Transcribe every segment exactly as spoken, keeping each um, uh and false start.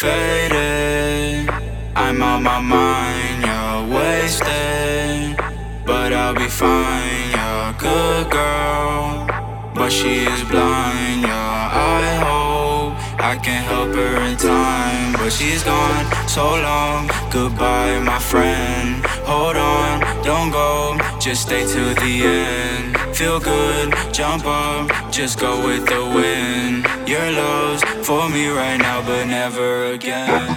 faded. I'm on my mind, you're wasted, but I'll be fine. You're a good girl, but she is blind. Yeah, I hope I can help her in time, but she's gone so long. Goodbye, my friend. Hold on, don't go, just stay to the end. Feel good, jump up, just go with the wind. Your love's for me right now, but never again.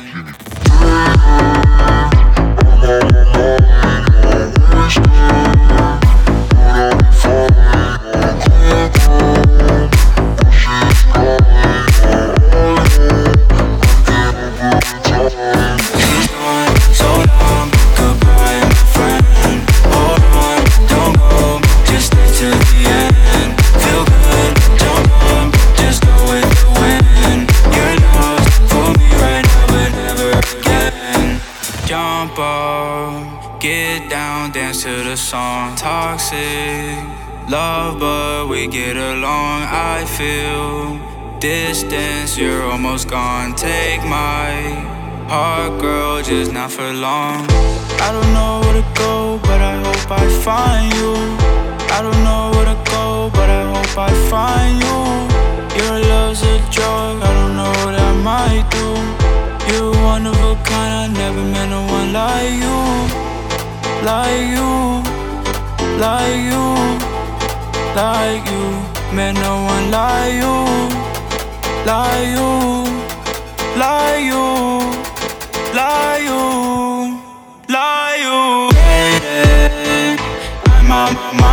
Jump up, get down, dance to the song. Toxic love, but we get along. I feel distance, you're almost gone. Take my heart, girl, just not for long. I don't know where to go, but I hope I find you. I don't know where to go, but I hope I find you. Your love's a drug, I don't know what I might do. You're one of a kind, I never met no one like you. Like you, like you, like you. Met no one like you. Like you, like you, like you, like you. I'm on my mind.